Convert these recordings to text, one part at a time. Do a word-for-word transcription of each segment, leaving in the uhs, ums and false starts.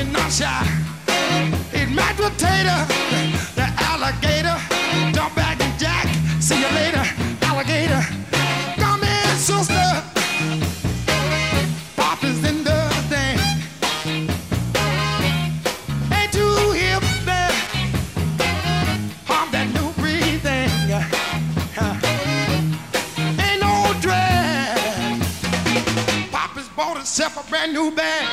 he's not shy. He's mashed potato, the alligator. Jump back and jack, see you later, alligator. Come in, sister. Pop is in the thing. Ain't too hip there. Pop that new breed thing. Huh. Ain't no drag. Pop has bought himself a brand new bag.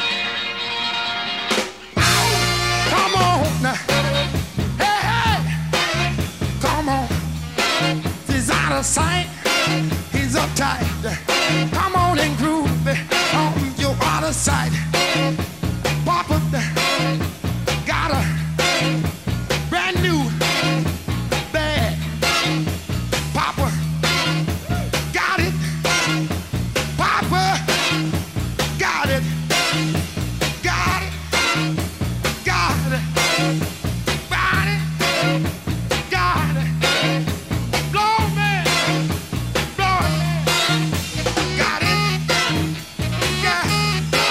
Come on now. Hey, hey. Come on. He's out of sight. He's uptight. Come on and groove. Um, you're out of sight. Papa got a brand new bag. Papa got it. Papa got it. Got it. Got it. Got it. Got it. Blow me. Blow it. Got it. Got it.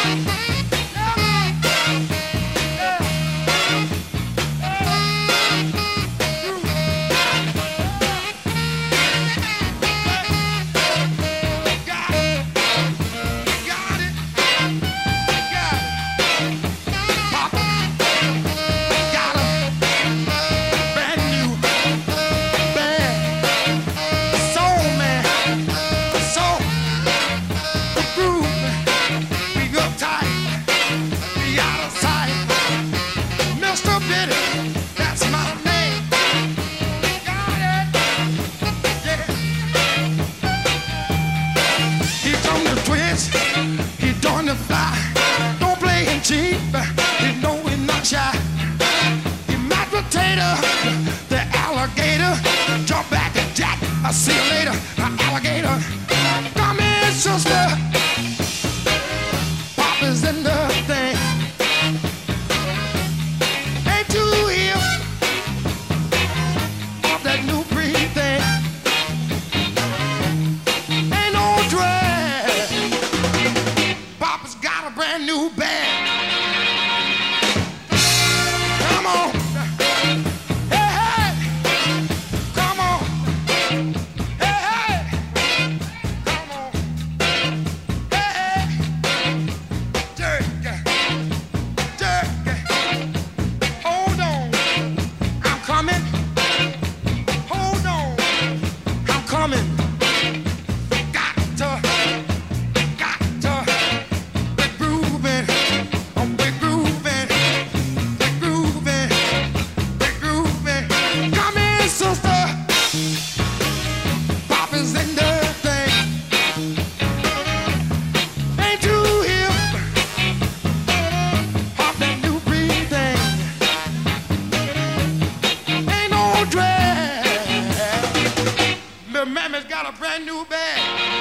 He's doing the fly, don't play him cheap. He know he's not shy. He mashed potato, the alligator. Jump back and jack, I'll see you later, alligator. Come in, sister. Pop is in the thing. Ain't too hip. Off that new breed thing. Ain't no drag. Papa's got a brand new bag. Come on. Hey, hey. Come on. Hey, hey. Come on. Hey, hey. Jerk. Jerk. Hold on. I'm coming. Hold on. I'm coming. Got to. Got to. We're grooving. Oh, we're grooving. We're grooving. We're grooving. Come in, sister. Pop is in the thing. Ain't too hip. Pop that new breed thing. Ain't no drag. Little Mammy's got a brand new bag.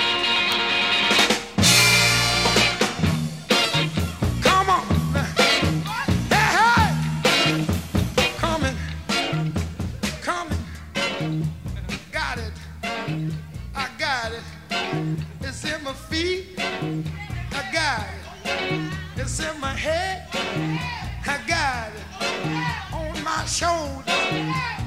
Come on. Hey, hey. Coming. Coming. Got it. I got it. It's in my feet. I got it. It's in my head. I got it. On my shoulder.